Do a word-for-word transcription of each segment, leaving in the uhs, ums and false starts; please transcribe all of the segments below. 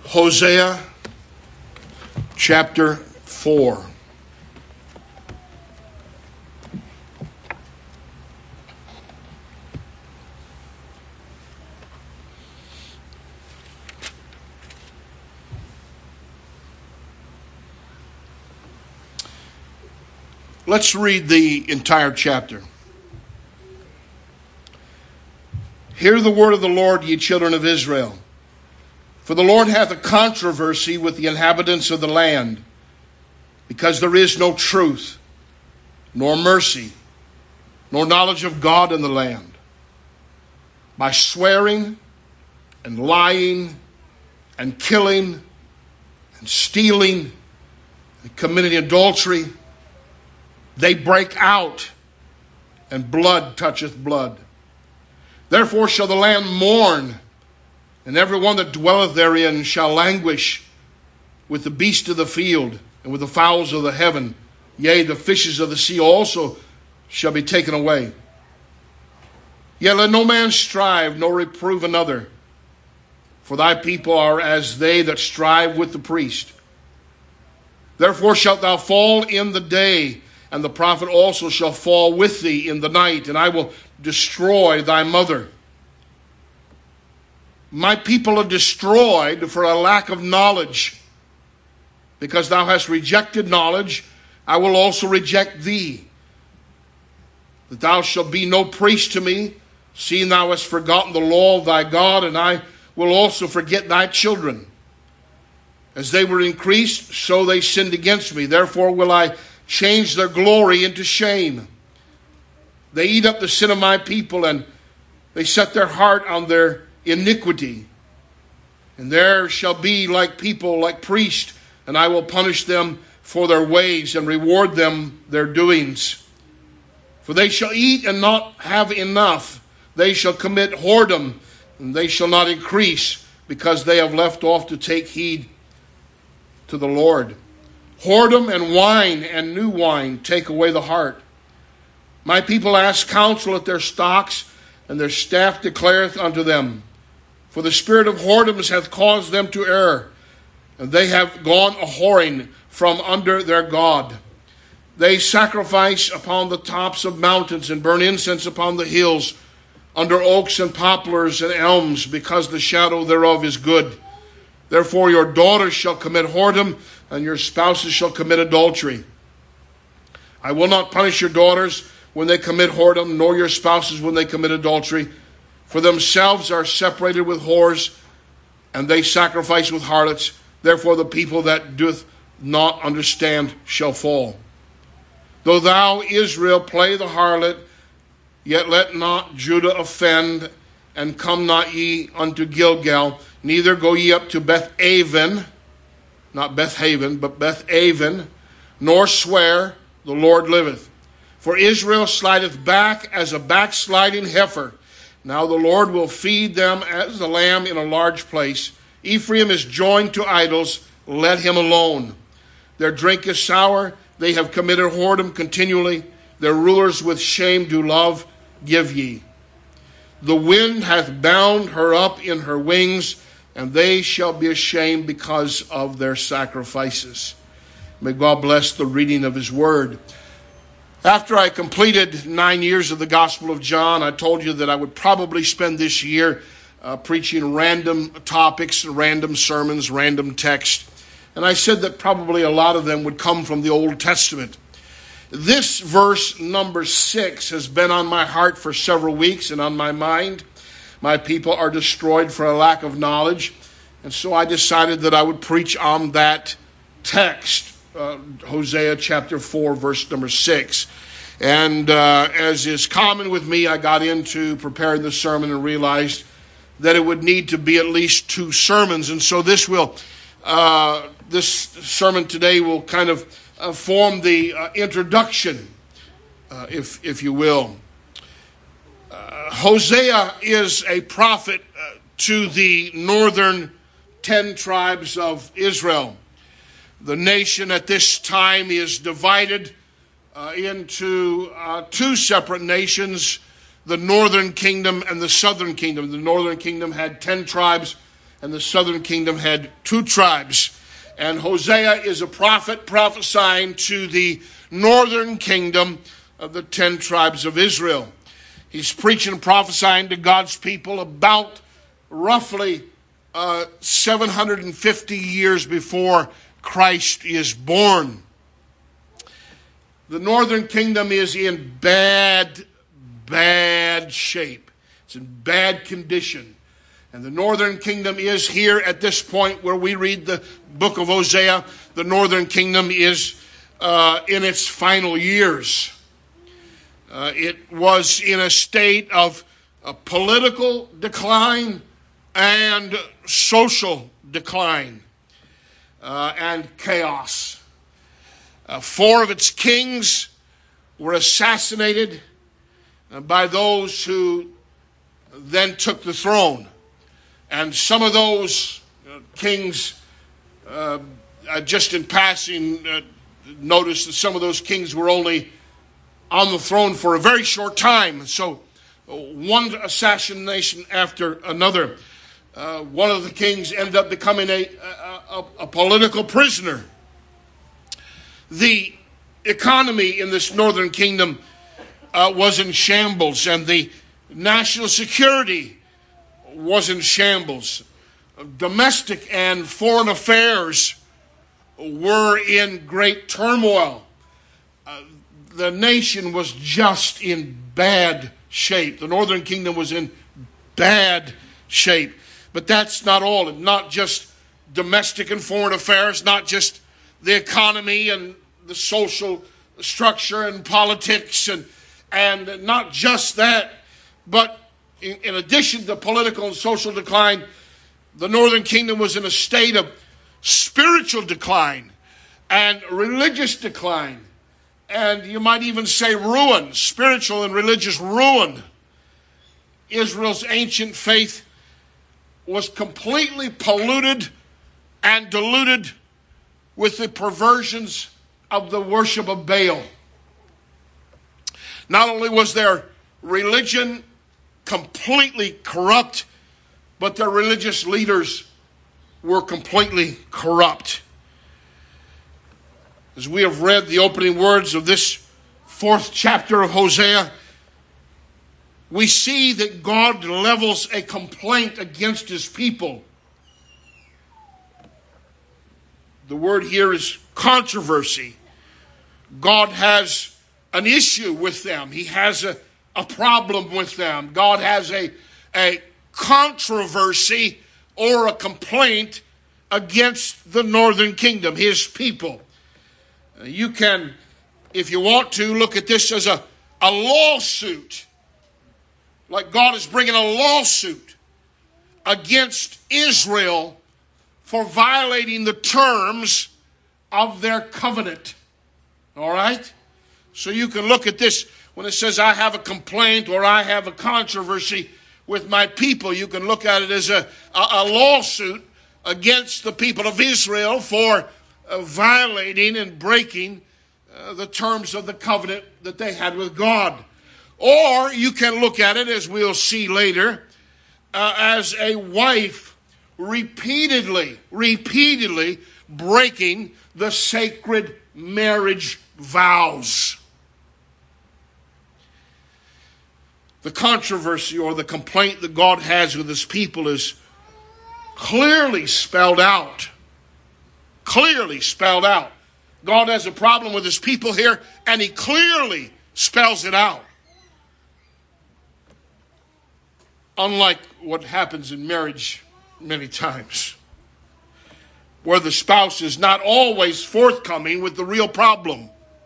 Hosea chapter four. Let's read the entire chapter. Hear the word of the Lord, ye children of Israel. For the Lord hath a controversy with the inhabitants of the land, because there is no truth, nor mercy, nor knowledge of God in the land. By swearing and lying and killing and stealing and committing adultery, they break out, and blood toucheth blood. Therefore shall the land mourn, and every one that dwelleth therein shall languish with the beasts of the field, and with the fowls of the heaven. Yea, the fishes of the sea also shall be taken away. Yet let no man strive, nor reprove another. For thy people are as they that strive with the priest. Therefore shalt thou fall in the day, and the prophet also shall fall with thee in the night, and I will destroy thy mother. My people are destroyed for a lack of knowledge. Because thou hast rejected knowledge, I will also reject thee. That thou shalt be no priest to me, seeing thou hast forgotten the law of thy God, and I will also forget thy children. As they were increased, so they sinned against me. Therefore will I change their glory into shame. They eat up the sin of my people, and they set their heart on their iniquity. And there shall be like people, like priests, and I will punish them for their ways and reward them their doings. For they shall eat and not have enough. They shall commit whoredom, and they shall not increase, because they have left off to take heed to the Lord. Whoredom and wine and new wine take away the heart. My people ask counsel at their stocks, and their staff declareth unto them. For the spirit of whoredoms hath caused them to err, and they have gone a whoring from under their God. They sacrifice upon the tops of mountains, and burn incense upon the hills, under oaks and poplars and elms, because the shadow thereof is good. Therefore your daughters shall commit whoredom, and your spouses shall commit adultery. I will not punish your daughters when they commit whoredom, nor your spouses when they commit adultery. For themselves are separated with whores, and they sacrifice with harlots. Therefore the people that doth not understand shall fall. Though thou, Israel, play the harlot, yet let not Judah offend, and come not ye unto Gilgal, neither go ye up to Beth-aven, not Beth-haven, but Beth-aven, nor swear, the Lord liveth. For Israel slideth back as a backsliding heifer. Now the Lord will feed them as the lamb in a large place. Ephraim is joined to idols, let him alone. Their drink is sour, they have committed whoredom continually. Their rulers with shame do love, give ye. The wind hath bound her up in her wings, and they shall be ashamed because of their sacrifices. May God bless the reading of his word. After I completed nine years of the Gospel of John, I told you that I would probably spend this year uh, preaching random topics, random sermons, random text. And I said that probably a lot of them would come from the Old Testament. This verse number six has been on my heart for several weeks and on my mind. My people are destroyed for a lack of knowledge. And so I decided that I would preach on that text. Uh, Hosea chapter four, verse number six. And uh, as is common with me, I got into preparing the sermon and realized that it would need to be at least two sermons. And so this will, uh, this sermon today will kind of uh, form the uh, introduction, uh, if if you will. Uh, Hosea is a prophet uh, to the northern ten tribes of Israel. The nation at this time is divided uh, into uh, two separate nations, the northern kingdom and the southern kingdom. The northern kingdom had ten tribes, and the southern kingdom had two tribes. And Hosea is a prophet prophesying to the northern kingdom of the ten tribes of Israel. He's preaching and prophesying to God's people about roughly uh, seven hundred fifty years before Christ is born. The northern kingdom is in bad, bad shape. It's in bad condition. And the northern kingdom is here at this point where we read the book of Hosea. The northern kingdom is uh, in its final years. Uh, it was in a state of a political decline and social decline uh, and chaos. Uh, four of its kings were assassinated uh, by those who then took the throne. And some of those uh, kings, uh, uh, just in passing, uh, noticed that some of those kings were only on the throne for a very short time. So uh, one assassination after another. Uh, one of the kings ended up becoming a, a, a, a political prisoner. The economy in this northern kingdom uh, was in shambles, and the national security was in shambles. Domestic and foreign affairs were in great turmoil. Uh, the nation was just in bad shape. The northern kingdom was in bad shape. But that's not all. Not just domestic and foreign affairs, not just the economy and the social structure and politics, and, and not just that, but in, in addition to political and social decline, the northern kingdom was in a state of spiritual decline and religious decline. And you might even say ruin, spiritual and religious ruin. Israel's ancient faith was completely polluted and diluted with the perversions of the worship of Baal. Not only was their religion completely corrupt, but their religious leaders were completely corrupt. As we have read the opening words of this fourth chapter of Hosea, we see that God levels a complaint against his people. The word here is controversy. God has an issue with them. He has a, a problem with them. God has a, a controversy or a complaint against the northern kingdom, his people. You can, if you want to, look at this as a, a lawsuit. Like God is bringing a lawsuit against Israel for violating the terms of their covenant. All right? So you can look at this when it says, I have a complaint or I have a controversy with my people. You can look at it as a, a, a lawsuit against the people of Israel for uh, violating and breaking uh, the terms of the covenant that they had with God. Or you can look at it, as we'll see later, uh, as a wife repeatedly, repeatedly breaking the sacred marriage vows. The controversy or the complaint that God has with his people is clearly spelled out. Clearly spelled out. God has a problem with his people here, and he clearly spells it out. Unlike what happens in marriage many times, where the spouse is not always forthcoming with the real problem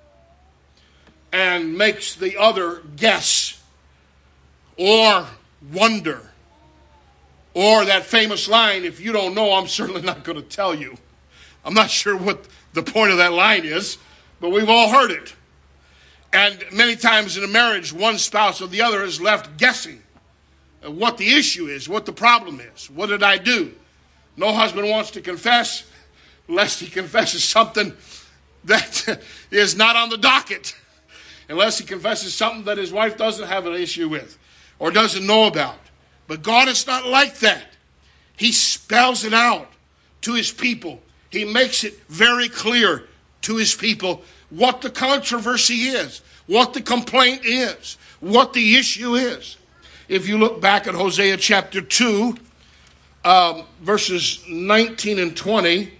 and makes the other guess or wonder. Or that famous line, if you don't know, I'm certainly not going to tell you. I'm not sure what the point of that line is, but we've all heard it. And many times in a marriage, one spouse or the other is left guessing what the issue is, what the problem is. What did I do? No husband wants to confess, lest he confesses something that is not on the docket. Unless he confesses something that his wife doesn't have an issue with or doesn't know about. But God is not like that. He spells it out to his people. He makes it very clear to his people what the controversy is, what the complaint is, what the issue is. If you look back at Hosea chapter two, um, verses nineteen and twenty,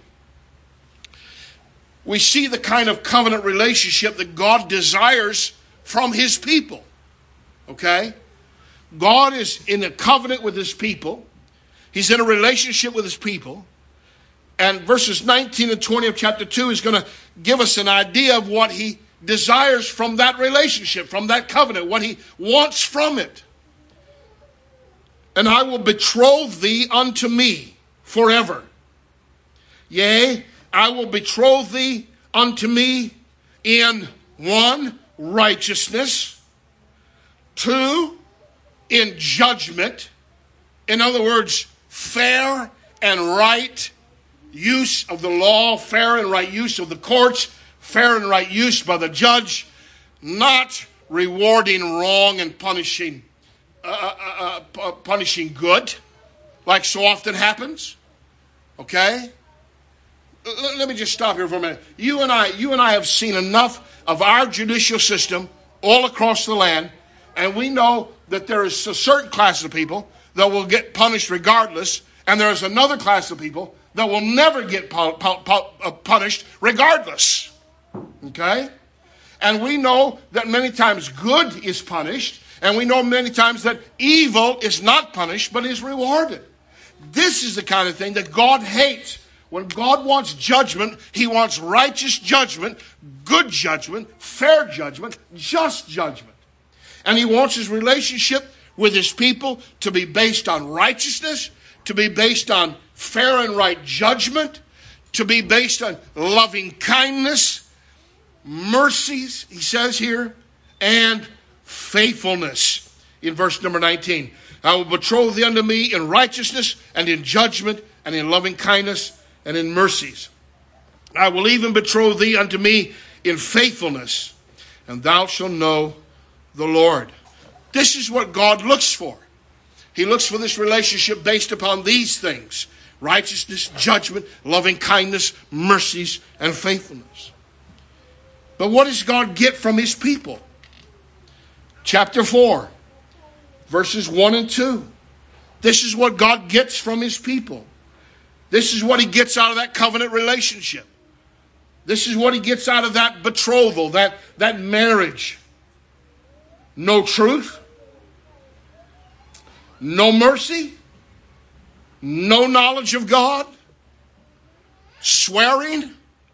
we see the kind of covenant relationship that God desires from his people. Okay? God is in a covenant with his people. He's in a relationship with his people. And verses nineteen and twenty of chapter two is going to give us an idea of what he desires from that relationship, from that covenant, what he wants from it. And I will betroth thee unto me forever. Yea, I will betroth thee unto me in one, righteousness, two, in judgment. In other words, fair and right use of the law, fair and right use of the courts, fair and right use by the judge, not rewarding wrong and punishing uh, uh, uh, punishing good, like so often happens. Okay? L- let me just stop here for a minute. You and I, you and I have seen enough of our judicial system all across the land, and we know that there is a certain class of people that will get punished regardless, and there is another class of people that will never get pu- pu- pu- punished regardless. Okay? And we know that many times good is punished, and we know many times that evil is not punished but is rewarded. This is the kind of thing that God hates. When God wants judgment, he wants righteous judgment, good judgment, fair judgment, just judgment. And he wants his relationship with his people to be based on righteousness, to be based on fair and right judgment, to be based on loving kindness, mercies, he says here, and faithfulness. In verse number nineteen, I will betroth thee unto me in righteousness and in judgment and in loving kindness and in mercies. I will even betroth thee unto me in faithfulness, and thou shalt know the Lord. This is what God looks for. He looks for this relationship based upon these things: righteousness, judgment, loving kindness, mercies, and faithfulness. But what does God get from his people? Chapter four, verses one and two. This is what God gets from his people. This is what he gets out of that covenant relationship. This is what he gets out of that betrothal, that, that marriage. No truth, no mercy, no knowledge of God, swearing,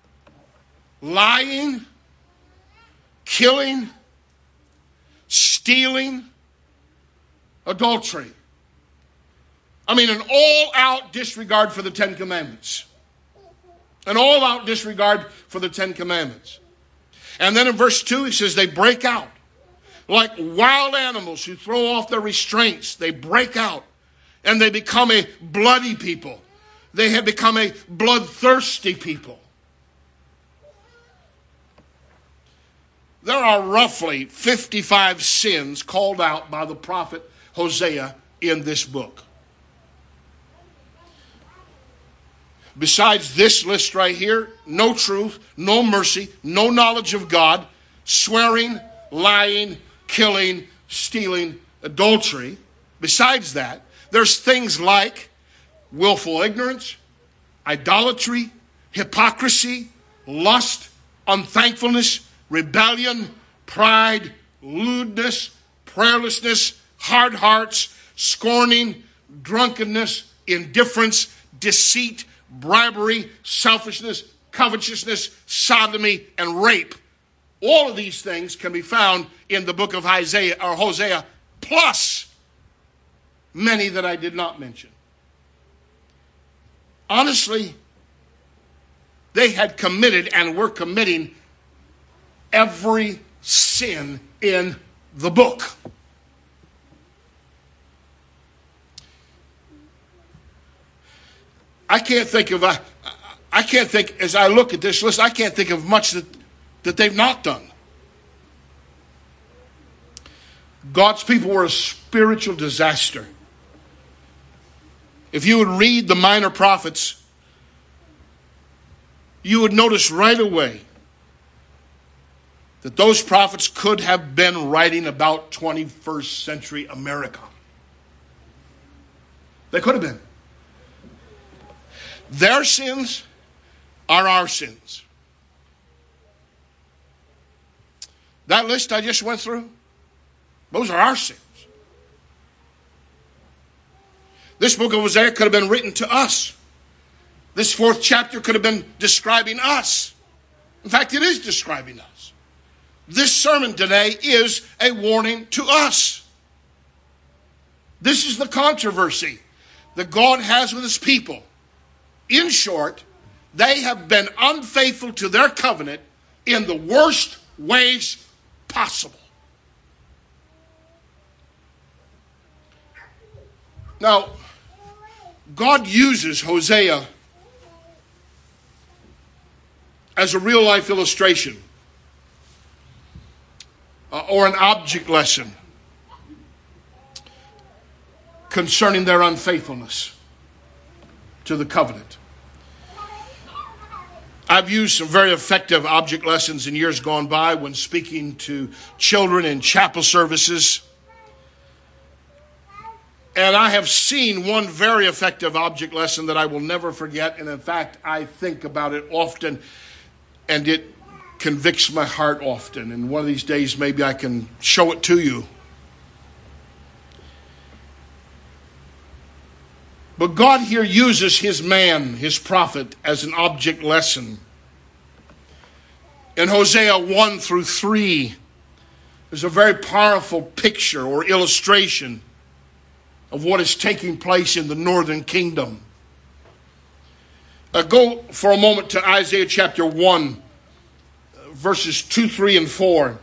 lying, killing, stealing, adultery. I mean, an all-out disregard for the Ten Commandments. An all-out disregard for the Ten Commandments. And then in verse two, he says they break out. Like wild animals who throw off their restraints, they break out and they become a bloody people. They have become a bloodthirsty people. There are roughly fifty-five sins called out by the prophet Hosea in this book. Besides this list right here, no truth, no mercy, no knowledge of God, swearing, lying, killing, stealing, adultery. Besides that, there's things like willful ignorance, idolatry, hypocrisy, lust, unthankfulness, rebellion, pride, lewdness, prayerlessness, hard hearts, scorning, drunkenness, indifference, deceit, bribery, selfishness, covetousness, sodomy, and rape. All of these things can be found in the book of Isaiah or Hosea, plus many that I did not mention. Honestly, they had committed and were committing every sin in the book. I can't think of, I, I can't think, as I look at this list, I can't think of much that, that they've not done. God's people were a spiritual disaster. If you would read the minor prophets, you would notice right away that those prophets could have been writing about twenty-first century America. They could have been. Their sins are our sins. That list I just went through, those are our sins. This book of Hosea could have been written to us. This fourth chapter could have been describing us. In fact, it is describing us. This sermon today is a warning to us. This is the controversy that God has with his people. In short, they have been unfaithful to their covenant in the worst ways possible. Now, God uses Hosea as a real-life illustration uh, or an object lesson concerning their unfaithfulness to the covenant. I've used some very effective object lessons in years gone by when speaking to children in chapel services. And I have seen one very effective object lesson that I will never forget. And in fact, I think about it often, and it convicts my heart often. And one of these days, maybe I can show it to you. But God here uses his man, his prophet, as an object lesson. In Hosea one through three, there's a very powerful picture or illustration of what is taking place in the northern kingdom. Uh, go for a moment to Isaiah chapter one, verses two, three, and four.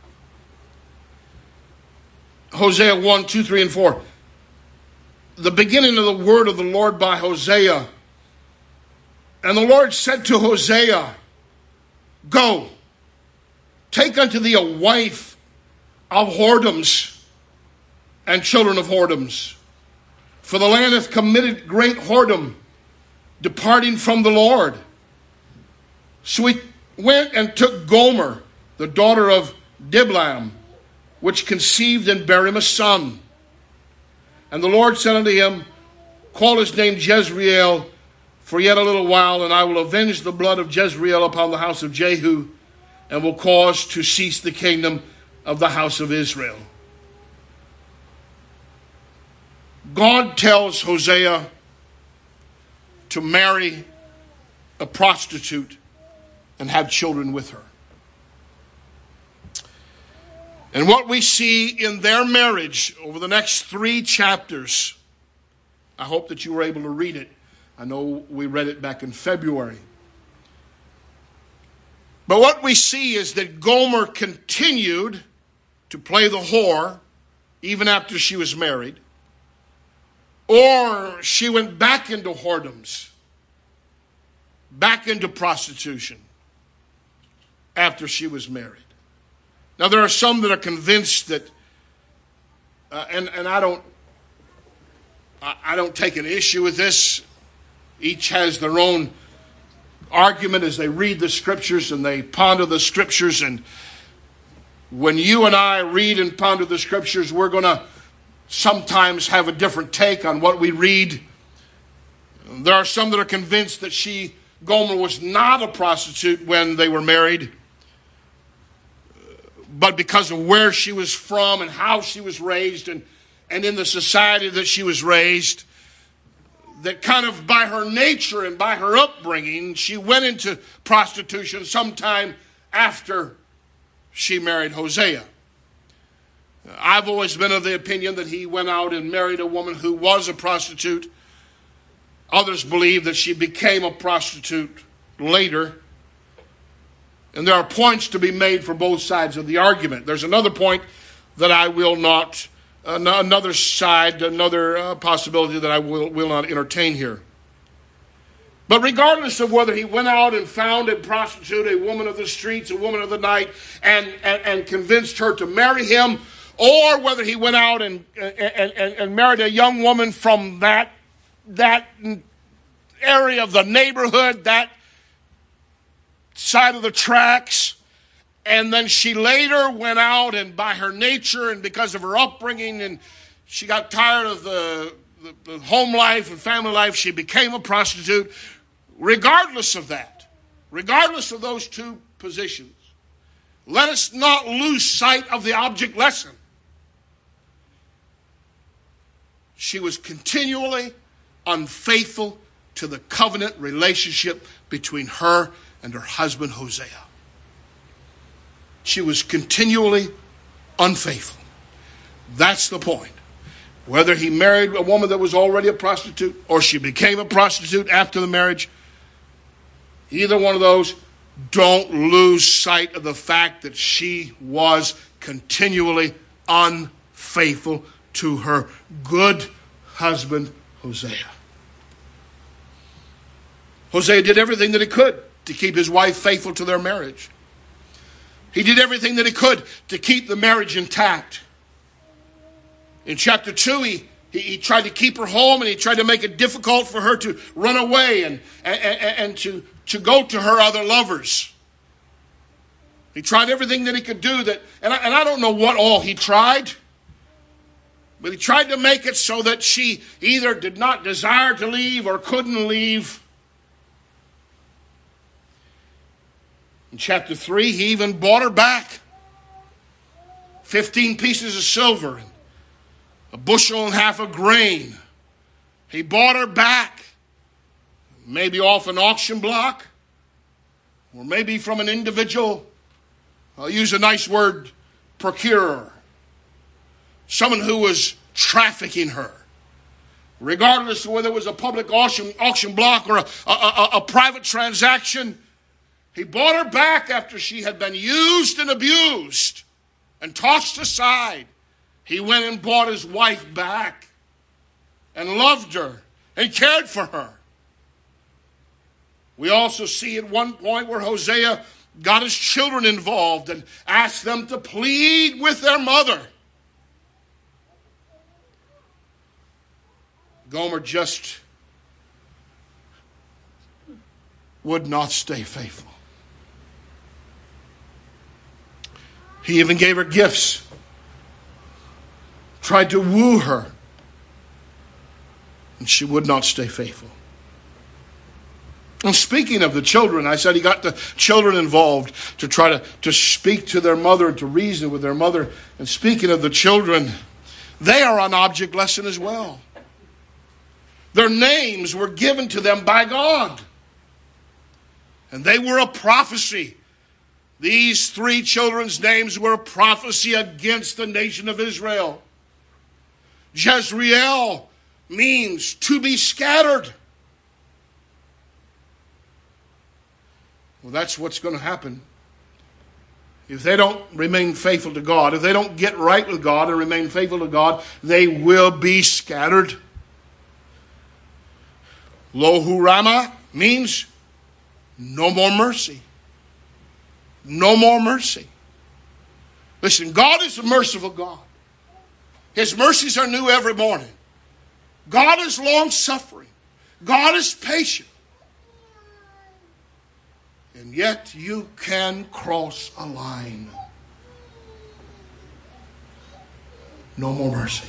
Hosea one, two, three, and four. The beginning of the word of the Lord by Hosea. And the Lord said to Hosea, go, take unto thee a wife of whoredoms and children of whoredoms. For the land hath committed great whoredom, departing from the Lord. So he went and took Gomer, the daughter of Diblaim, which conceived and bare him a son. And the Lord said unto him, call his name Jezreel, for yet a little while, and I will avenge the blood of Jezreel upon the house of Jehu, and will cause to cease the kingdom of the house of Israel. God tells Hosea to marry a prostitute and have children with her. And what we see in their marriage over the next three chapters, I hope that you were able to read it. I know we read it back in February. But what we see is that Gomer continued to play the whore even after she was married. Or she went back into whoredoms, back into prostitution after she was married. Now, there are some that are convinced that, uh, and, and I don't, I, I don't take an issue with this. Each has their own argument as they read the scriptures and they ponder the scriptures. And when you and I read and ponder the scriptures, we're going to sometimes have a different take on what we read. There are some that are convinced that she, Gomer, was not a prostitute when they were married, but because of where she was from and how she was raised and, and in the society that she was raised, that kind of by her nature and by her upbringing, she went into prostitution sometime after she married Hosea. I've always been of the opinion that he went out and married a woman who was a prostitute. Others believe that she became a prostitute later. And there are points to be made for both sides of the argument. There's another point that I will not, uh, another side, another uh, possibility that I will, will not entertain here. But regardless of whether he went out and found a prostitute, a woman of the streets, a woman of the night, and, and, and convinced her to marry him, or whether he went out and, and, and, and married a young woman from that that area of the neighborhood, that side of the tracks. And then she later went out, and by her nature and because of her upbringing, and she got tired of the, the, the home life and family life, she became a prostitute. Regardless of that, regardless of those two positions, let us not lose sight of the object lesson. She was continually unfaithful to the covenant relationship between her and her husband Hosea. She was continually unfaithful. That's the point. Whether he married a woman that was already a prostitute or she became a prostitute after the marriage, either one of those, don't lose sight of the fact that she was continually unfaithful to her good husband Hosea. Hosea did everything that he could to keep his wife faithful to their marriage. He did everything that he could to keep the marriage intact. In chapter two, he, he, he tried to keep her home, and he tried to make it difficult for her to run away and, and, and, and to, to go to her other lovers. He tried everything that he could do that, and I, and I don't know what all he tried, but he tried to make it so that she either did not desire to leave or couldn't leave. In chapter three, he even bought her back. Fifteen pieces of silver, and a bushel and a half of grain. He bought her back. Maybe off an auction block, or maybe from an individual. I'll use a nice word, procurer. Someone who was trafficking her. Regardless of whether it was a public auction, auction block or a, a, a, a private transaction, he bought her back after she had been used and abused and tossed aside. He went and bought his wife back and loved her and cared for her. We also see at one point where Hosea got his children involved and asked them to plead with their mother. Gomer just would not stay faithful. He even gave her gifts, tried to woo her, and she would not stay faithful. And speaking of the children, I said he got the children involved to try to, to speak to their mother and to reason with their mother. And speaking of the children, they are an object lesson as well. Their names were given to them by God. And they were a prophecy. These three children's names were a prophecy against the nation of Israel. Jezreel means to be scattered. Well, that's what's going to happen. If they don't remain faithful to God, if they don't get right with God and remain faithful to God, they will be scattered. Lohu Rama means no more mercy. No more mercy. Listen, God is a merciful God. His mercies are new every morning. God is long-suffering. God is patient. And yet you can cross a line. No more mercy.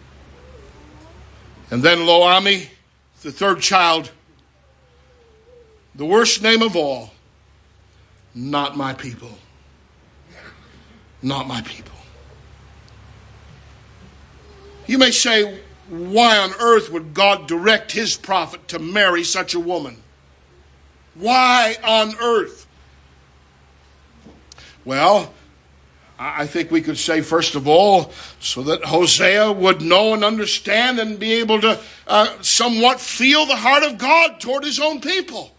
And then Lo-Ammi, the third child, the worst name of all, not my people. Not my people. You may say, why on earth would God direct his prophet to marry such a woman? Why on earth? Well, I think we could say, first of all, so that Hosea would know and understand and be able to uh, somewhat feel the heart of God toward his own people.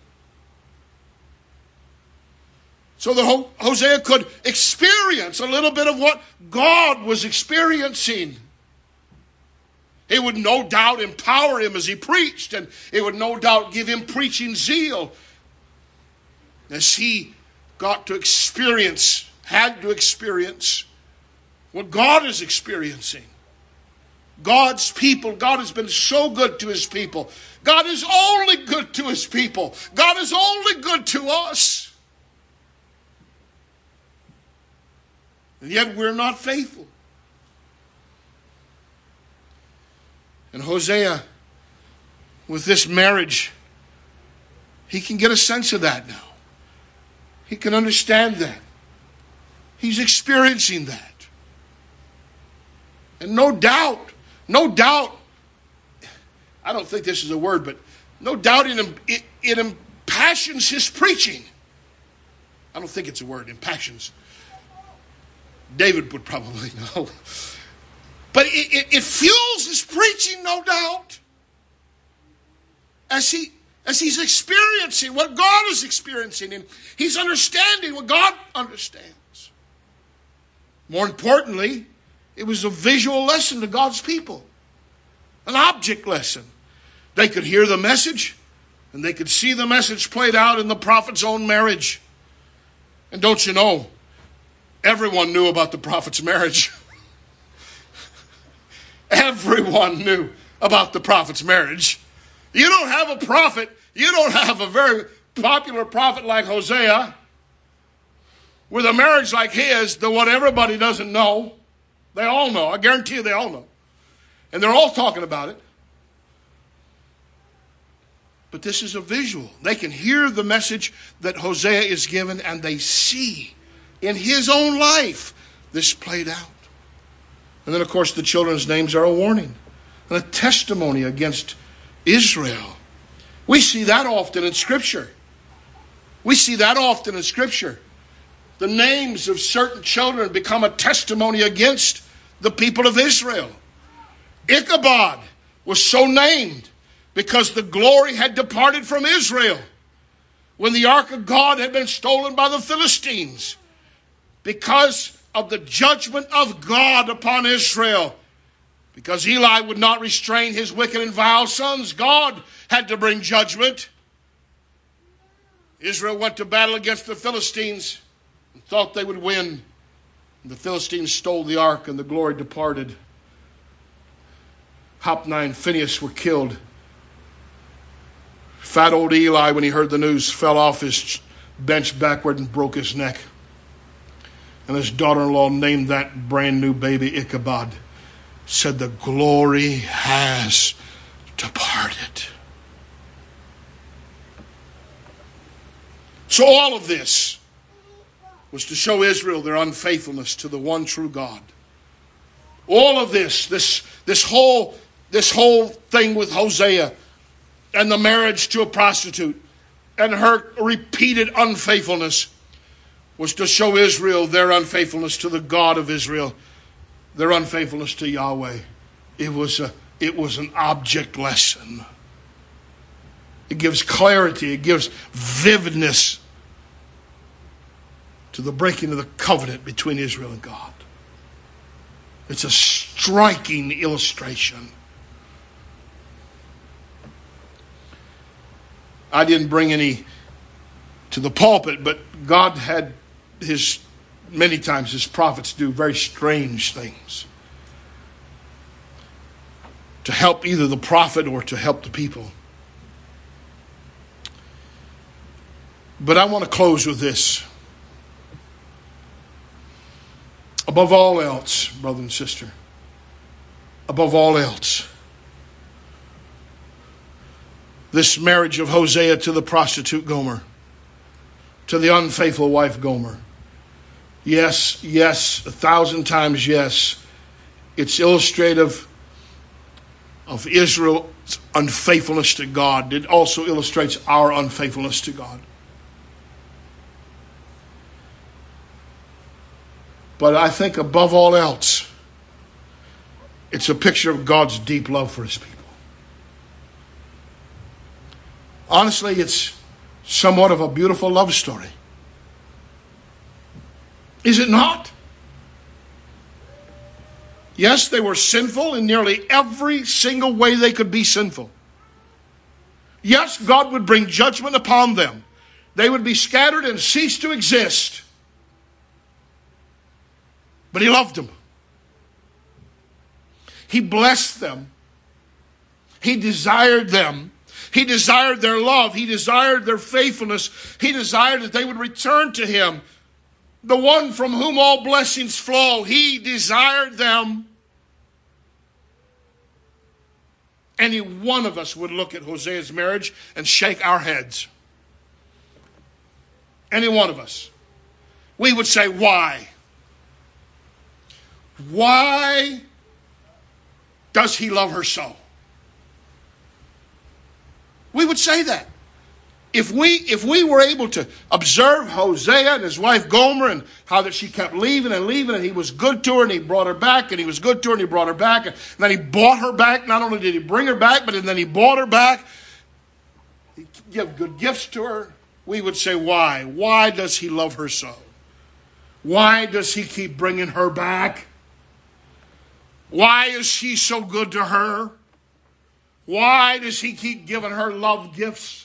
So that Hosea could experience a little bit of what God was experiencing. It would no doubt empower him as he preached, and it would no doubt give him preaching zeal as he got to experience, had to experience what God is experiencing. God's people. God has been so good to his people. God is only good to his people. God is only good to us. And yet we're not faithful. And Hosea, with this marriage, he can get a sense of that now. He can understand that. He's experiencing that. And no doubt, no doubt, I don't think this is a word, but no doubt it, it, it impassions his preaching. I don't think it's a word, impassions. David would probably know. But it, it, it fuels his preaching, no doubt. As he as he's experiencing what God is experiencing, and he's understanding what God understands. More importantly, it was a visual lesson to God's people. An object lesson. They could hear the message, and they could see the message played out in the prophet's own marriage. And don't you know, everyone knew about the prophet's marriage. Everyone knew about the prophet's marriage. You don't have a prophet, you don't have a very popular prophet like Hosea with a marriage like his, the one everybody doesn't know. They all know. I guarantee you they all know. And they're all talking about it. But this is a visual. They can hear the message that Hosea is given, and they see in his own life this played out. And then, of course, the children's names are a warning and a testimony against Israel. We see that often in Scripture. We see that often in Scripture. The names of certain children become a testimony against the people of Israel. Ichabod was so named because the glory had departed from Israel when the ark of God had been stolen by the Philistines. Because of the judgment of God upon Israel. Because Eli would not restrain his wicked and vile sons, God had to bring judgment. Israel went to battle against the Philistines and thought they would win. And the Philistines stole the ark and the glory departed. Hophni and Phinehas were killed. Fat old Eli, when he heard the news, fell off his bench backward and broke his neck. And his daughter-in-law named that brand new baby Ichabod. Said the glory has departed. So all of this was to show Israel their unfaithfulness to the one true God. All of this, this, this whole, this whole thing with Hosea and the marriage to a prostitute and her repeated unfaithfulness was to show Israel their unfaithfulness to the God of Israel, their unfaithfulness to Yahweh. It was a, it was an object lesson. It gives clarity, it gives vividness to the breaking of the covenant between Israel and God. It's a striking illustration. I didn't bring any to the pulpit, but God had his, many times his prophets do very strange things to help either the prophet or to help the people. But I want to close with this. Above all else, brother and sister, above all else, this marriage of Hosea to the prostitute Gomer, to the unfaithful wife Gomer. Yes, yes, a thousand times yes. It's illustrative of Israel's unfaithfulness to God. It also illustrates our unfaithfulness to God. But I think above all else, it's a picture of God's deep love for his people. Honestly, it's somewhat of a beautiful love story. Is it not? Yes, they were sinful in nearly every single way they could be sinful. Yes, God would bring judgment upon them. They would be scattered and cease to exist. But he loved them. He blessed them. He desired them. He desired their love. He desired their faithfulness. He desired that they would return to him, the one from whom all blessings flow. He desired them. Any one of us would look at Hosea's marriage and shake our heads. Any one of us. We would say, why? Why does he love her so? We would say that. If we if we were able to observe Hosea and his wife Gomer and how that she kept leaving and leaving, and he was good to her and he brought her back, and he was good to her and he brought her back, and then he bought her back. Not only did he bring her back, but then he bought her back. He gave good gifts to her. We would say, why? Why does he love her so? Why does he keep bringing her back? Why is he so good to her? Why does he keep giving her love gifts?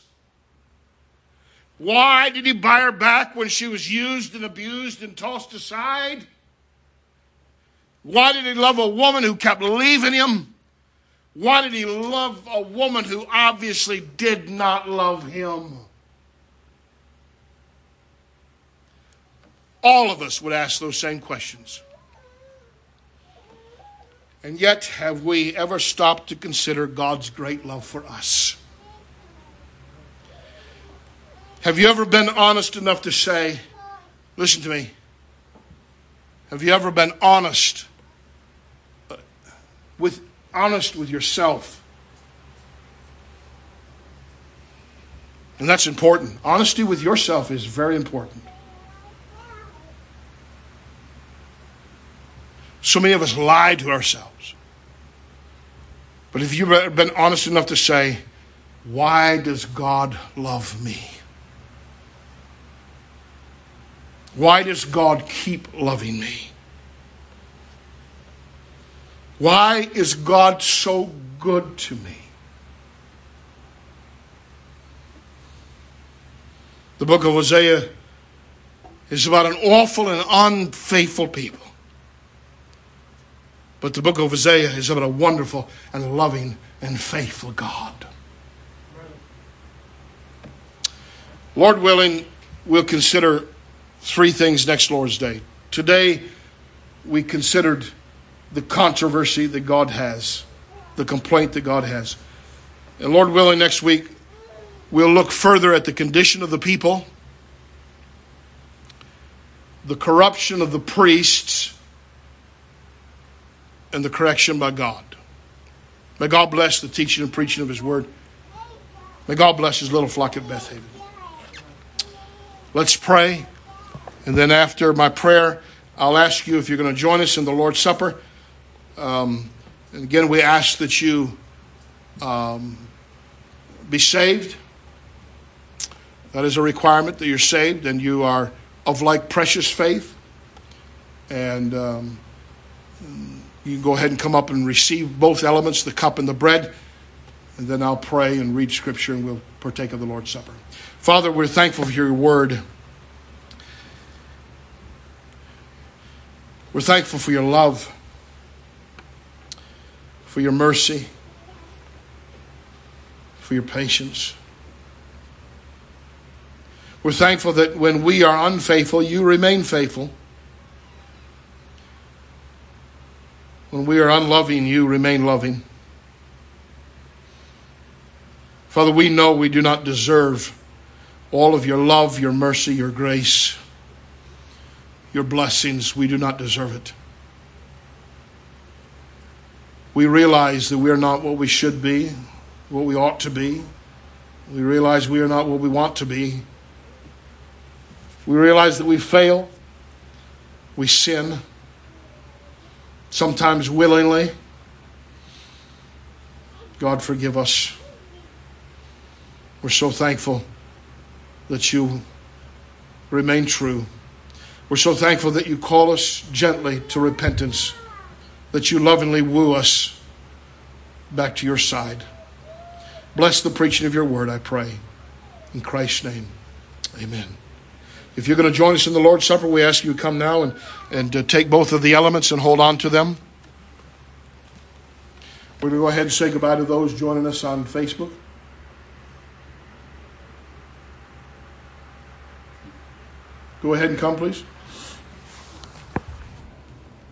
Why did he buy her back when she was used and abused and tossed aside? Why did he love a woman who kept leaving him? Why did he love a woman who obviously did not love him? All of us would ask those same questions. And yet, have we ever stopped to consider God's great love for us? Have you ever been honest enough to say, listen to me, have you ever been honest with honest with yourself? And that's important. Honesty with yourself is very important. So many of us lie to ourselves. But if you've been honest enough to say, why does God love me? Why does God keep loving me? Why is God so good to me? The book of Hosea is about an awful and unfaithful people. But the book of Hosea is about a wonderful and loving and faithful God. Lord willing, we'll consider three things next Lord's Day. Today, we considered the controversy that God has, the complaint that God has. And Lord willing, next week, we'll look further at the condition of the people, the corruption of the priests, and the correction by God. May God bless the teaching and preaching of his word. May God bless his little flock at Beth Haven. Let's pray. And then after my prayer, I'll ask you if you're going to join us in the Lord's Supper. Um, and again, we ask that you um, be saved. That is a requirement, that you're saved and you are of like precious faith. And um, you can go ahead and come up and receive both elements, the cup and the bread. And then I'll pray and read Scripture and we'll partake of the Lord's Supper. Father, we're thankful for your word. We're thankful for your love, for your mercy, for your patience. We're thankful that when we are unfaithful, you remain faithful. When we are unloving, you remain loving. Father, we know we do not deserve all of your love, your mercy, your grace, your blessings. We do not deserve it. We realize that we are not what we should be, what we ought to be. We realize we are not what we want to be. We realize that we fail. We sin. Sometimes willingly. God, forgive us. We're so thankful that you remain true. We're so thankful that you call us gently to repentance, that you lovingly woo us back to your side. Bless the preaching of your word, I pray. In Christ's name, amen. If you're going to join us in the Lord's Supper, we ask you to come now and, and uh, take both of the elements and hold on to them. We're going to go ahead and say goodbye to those joining us on Facebook. Go ahead and come, please.